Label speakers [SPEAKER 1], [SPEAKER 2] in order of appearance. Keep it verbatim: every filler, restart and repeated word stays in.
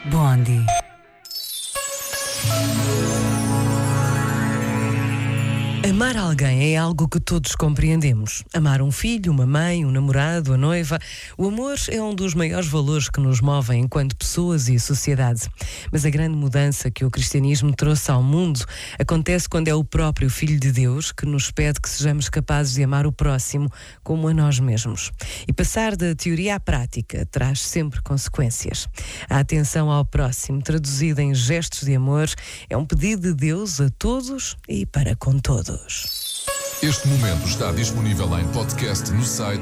[SPEAKER 1] Blondie. Amar alguém é algo que todos compreendemos. Amar um filho, uma mãe, um namorado, a noiva. O amor é um dos maiores valores que nos movem enquanto pessoas e sociedade. Mas a grande mudança que o cristianismo trouxe ao mundo acontece quando é o próprio Filho de Deus que nos pede que sejamos capazes de amar o próximo como a nós mesmos. E passar da teoria à prática traz sempre consequências. A atenção ao próximo, traduzida em gestos de amor, é um pedido de Deus a todos e para com todos.
[SPEAKER 2] Este momento está disponível em podcast no site